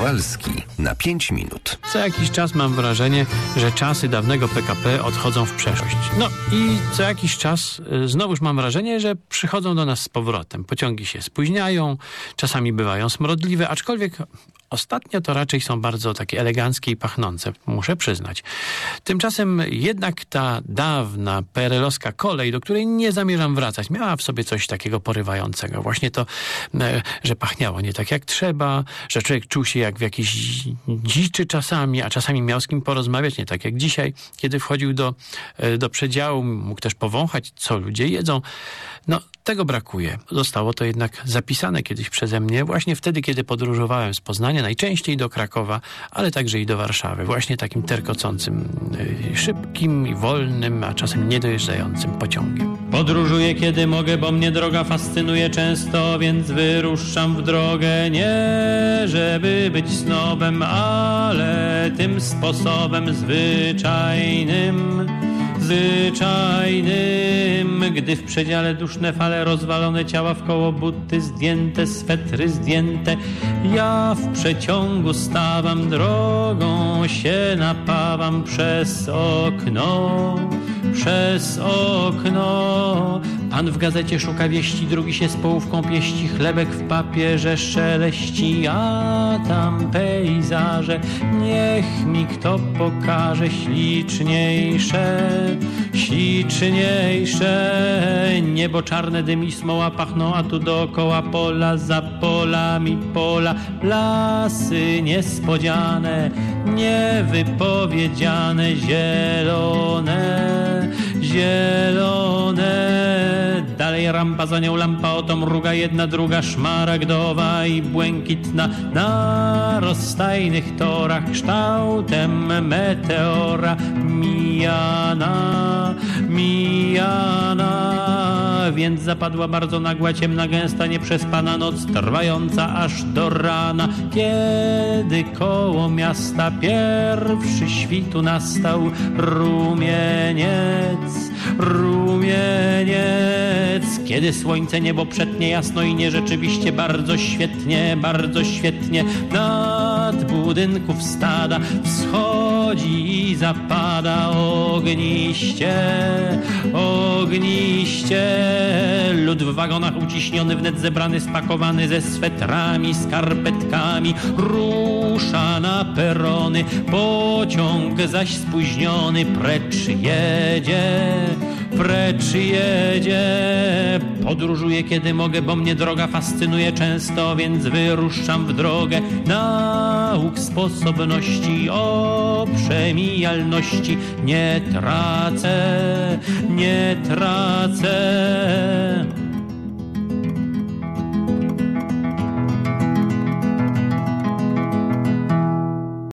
Kowalski na 5 minut. Co jakiś czas mam wrażenie, że czasy dawnego PKP odchodzą w przeszłość. No i co jakiś czas znowuż mam wrażenie, że przychodzą do nas z powrotem. Pociągi się spóźniają, czasami bywają smrodliwe, aczkolwiek ostatnio to raczej są bardzo takie eleganckie i pachnące, muszę przyznać. Tymczasem jednak ta dawna PRL-owska kolej, do której nie zamierzam wracać, miała w sobie coś takiego porywającego. Właśnie to, że pachniało nie tak jak trzeba, że człowiek czuł się jak w jakiejś dziczy czasami, a czasami miał z kim porozmawiać, nie tak jak dzisiaj, kiedy wchodził do przedziału, mógł też powąchać, co ludzie jedzą. No, tego brakuje. Zostało to jednak zapisane kiedyś przeze mnie, właśnie wtedy, kiedy podróżowałem z Poznania, najczęściej do Krakowa, ale także i do Warszawy. Właśnie takim terkocącym, szybkim i wolnym, a czasem niedojeżdżającym pociągiem. Podróżuję kiedy mogę, bo mnie droga fascynuje często, więc wyruszam w drogę, nie żeby być snobem, ale tym sposobem zwyczajnym, gdy w przedziale duszne fale, rozwalone ciała wkoło, buty zdjęte, swetry zdjęte, ja w przeciągu stawam, drogą się napawam przez okno. Pan w gazecie szuka wieści, drugi się z połówką pieści, chlebek w papierze szeleści, a tam pejzaże niech mi kto pokaże śliczniejsze. Niebo czarne, dym i smoła pachną, a tu dookoła pola, za polami pola, lasy niespodziane, niewypowiedziane, zielone. Dalej rampa, za nią lampa, oto mruga jedna, druga, szmaragdowa i błękitna, na rozstajnych torach kształtem meteora mijana, więc zapadła bardzo nagła, ciemna, gęsta, nieprzespana noc, trwająca aż do rana, kiedy koło miasta pierwszy świtu nastał rumieniec, kiedy słońce niebo przetnie jasno i nierzeczywiście bardzo świetnie nad budynków stada wschodzi i zapada ogniście, lud w wagonach uciśniony, wnet zebrany, spakowany ze swetrami, skarpetkami, rusza na perony, pociąg zaś spóźniony precz jedzie. Podróżuję kiedy mogę, bo mnie droga fascynuje często, więc wyruszam w drogę nauk, sposobności, oprzemijalności. Nie tracę,